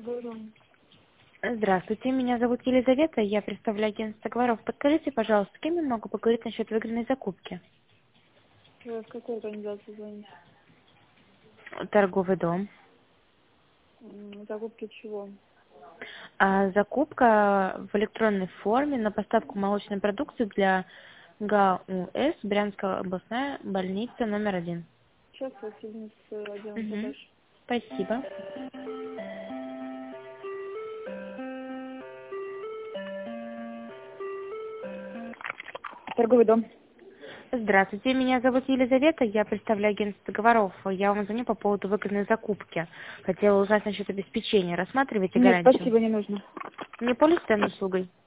Добрый. Здравствуйте, меня зовут Елизавета, я представляю агентство товаров. Подскажите, пожалуйста, с кем я могу поговорить насчет выигранной закупки? Вы в какую организацию звоните? Торговый дом. Закупки чего? Закупка в электронной форме на поставку молочной продукции для ГАУС, Брянская областная больница номер 1. Сейчас я соединюсь с отделом Угу. продаж. Спасибо. Торговый дом. Здравствуйте, меня зовут Елизавета, я представляю агентство договоров. Я вам звоню по поводу выгодной закупки. Хотела узнать насчет обеспечения. Рассматриваете Нет, гарантию? спасибо, не нужно. Не пользуетесь данной услугой?